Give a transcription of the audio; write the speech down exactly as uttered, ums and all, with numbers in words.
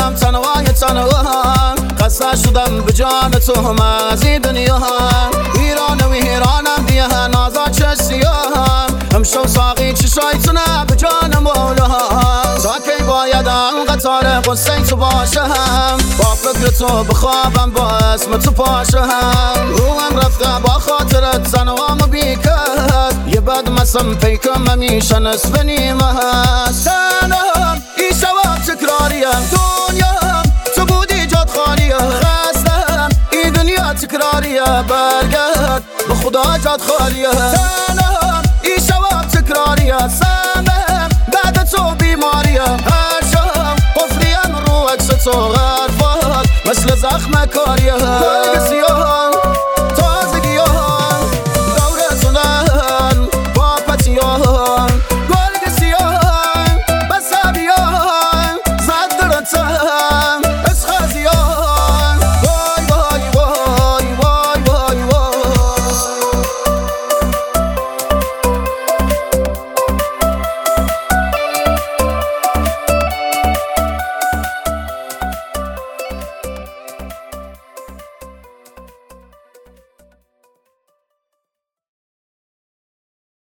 منم تنوای تنها قصد شدم به جان تو من از این دنیا ایران و ایرانم دیه نازا چه سیاه همشو ساقی چشای تنه به جان مولا تا کی باید هم قطار قصه تو باشم با فکر تو بخوابم با اسم تو پاشم روحم رفته با خاطرت تنوامو بیکرد یه بد مسم پیکم همیشه نصف نیمه هست تنهم این شواب تکراریم دنیا تو بودی جاد خالیه خستم این دنیا تکراریه برگرد به خدا جاد خالیه تنهم این شواب تکراریه